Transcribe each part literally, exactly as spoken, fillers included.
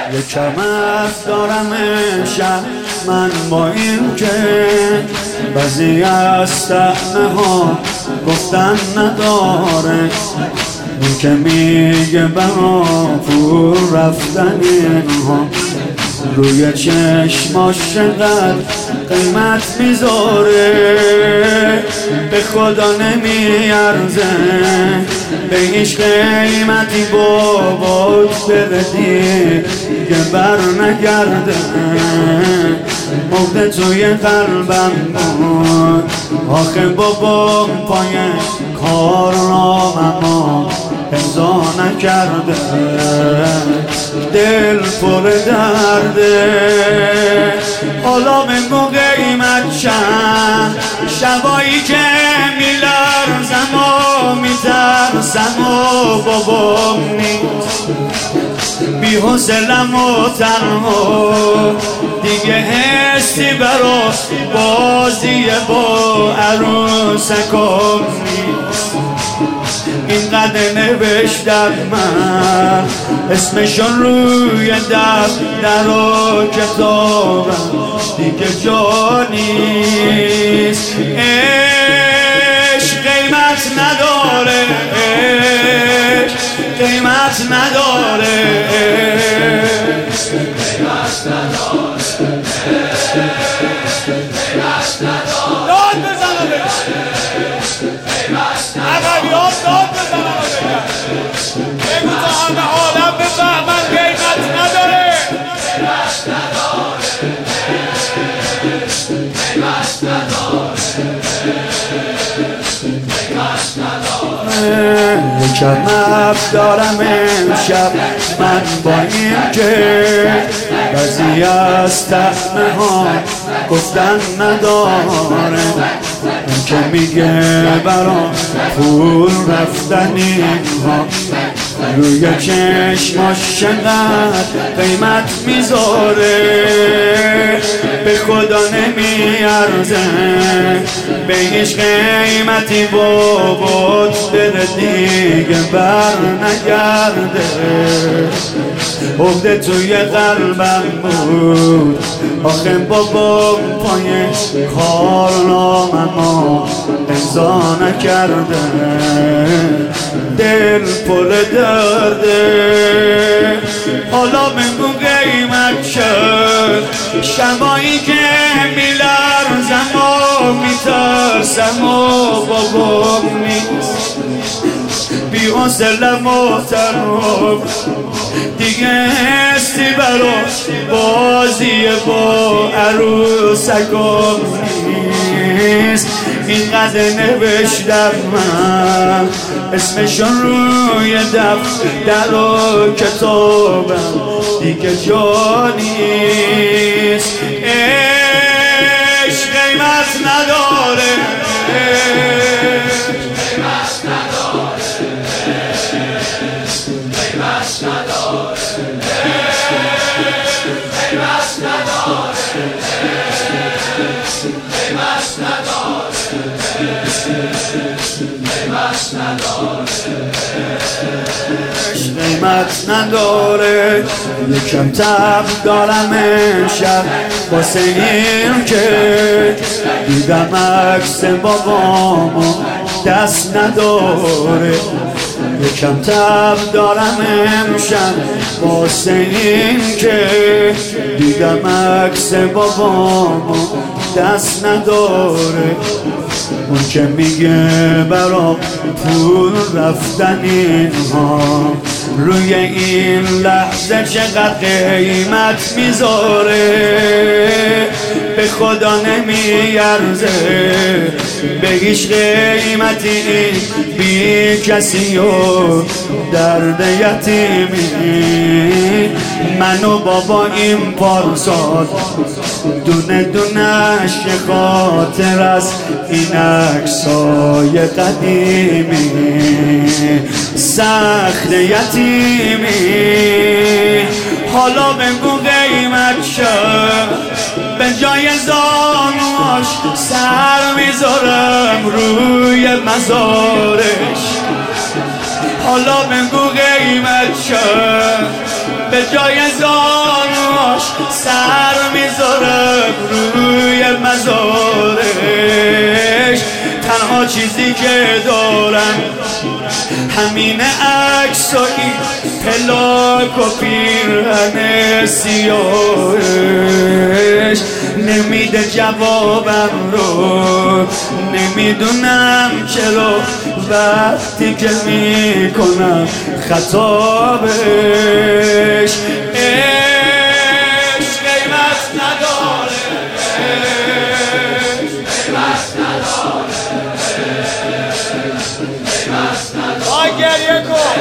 یکم از دارم امشب من با این که بعضی از طعنه ها گفتن نداره، این که میگه برا پول رفتن اینها روی چشماش چقدر قیمت میذاره، به خدا نمیارزه به هیچ قیمتی بابات بردی که بر نگرده، مرده توی قلبم بود آخه بابا پای کار نامم امضا نکرده، دل پر درده. حالا بگو قیمت چند، شبایی که میلرزم و میترسم و بابام نیست، بی حوصله‌ام و تنها دیگه حسی برا بازی با عروسکم نیست. اینقدر نوشتم من اسمشون روی دفتر و کتابم دیگه جا نیست. عشق قیمت نداره، عشق قیمت نداره، قیمت نداره، قیمت نداره. داد بزنم عقبیات داد بزنم بگو تا همه عالم بفهمن قیمت نداره، قیمت نداره، قیمت نداره، قیمت نداره. یکم نفت دارم امشب من با این که بعضی از طعنه ها گفتن نداره، این که میگه برا پول رفتن اینها روی چشماش چقدر قیمت میذاره، به خدا نمیارزه به هیچ قیمتی بابات بره دیگه بر نگرده، عقده توی قلبم بود آخه بابا پای کارنامه‌ام امضا نکرده، دل پر درده. حالا بگو قیمت شد، شبایی که میلرزم و میترسم و بابام نیست، بی حوصله‌ام و تنها دیگه حسی برا بازی با عروسکم نیست. اینقدر نوشتم من اسمشون روی دفتر و کتابم دیگه جا نیست. عشق قیمت نداره، قیمت نداره، قیمت نداره، قیمت نداره، قیمت نداره، قیمت نداره، قیمت نداره. یکم تب دارم امشب واسه این که دیدم عکس بابامو دست نداره، یکم تب دارم امشب واسه این که دیدم عکس بابامو دست نداره، اون که میگه برا پول رفتن اینها روی این لحظه چقدر قیمت میذاره، به خدا نمیارزه به هیچ قیمتی این بی کسی و درد یتیمی. من و بابا این پارسال دونه دونش خاطر از این عکسای قدیمی، سخت یتیمی. حالا بگو قیمت شد، به جای زانوش سر میذارم روی مزارش. حالا بگو قیمت شد، به جای زانوش سر میذاره روی مزارش. تنها چیزی که دارن همینه عکسایی پلاک و پیرهن سیاهش. نمیده جوابم رو، نمیدونم چرا وقتی که میکنم خطابش. عشق قیمت نداره، قیمت نداره، قیمت نداره. آی گریه کن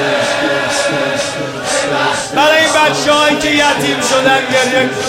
برای این بچه هایی که یتیم شدن، گریه کن.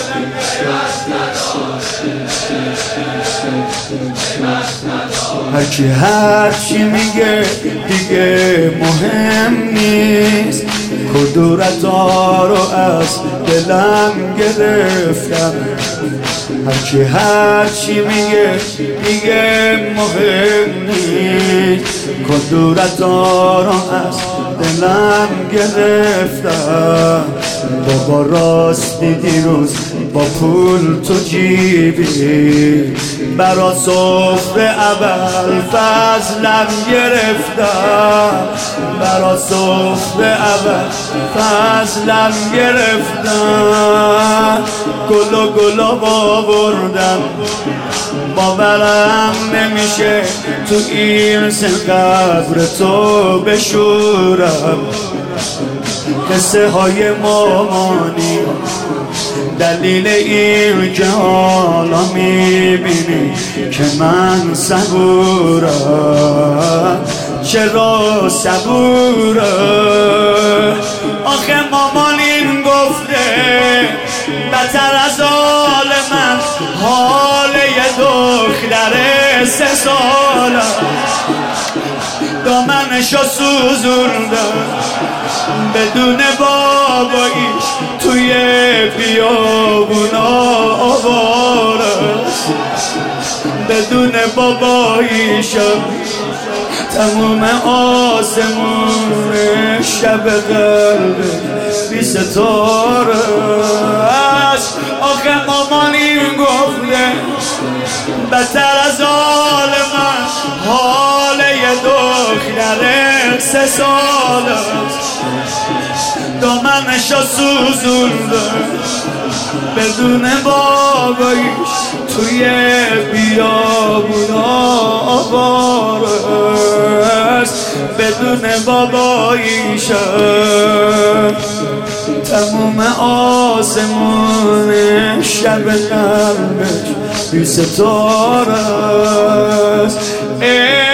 هرکی هرچی میگه دیگه مهم نیست. کدورتا رو از دلم گرفتم. هرکی هرچی میگه دیگه مهم نیست. کدورتا رو از دلم گرفتم. بابا راستی دیروز با پول تو جیبی برا سفره اول فضلم گرفتم. برا سفره اول فضلم گرفتم. گل و گلاب آوردم باورم نمیشه تو این سن قبر تو بشورم. قصه های مامانی دلیل این که حالا میبینی که من صبورم. چرا صبورم؟ آخه مامان این گفته بدتر از حال من حال یه دختر سه سالم. دامنشو سوزوندم بدون باباییش توی بیابونا آوارست. بدون باباییشم تموم آسمون شب قلب بی ستاره است. آخه مامان این گفته بدتر از حال من حال یه دختر سه سال است. دامنشو سوزونده بدون باباییش توی بیابونا آوارست. بدون باباییشم تموم آسمون شب قلبش بی ستاره است.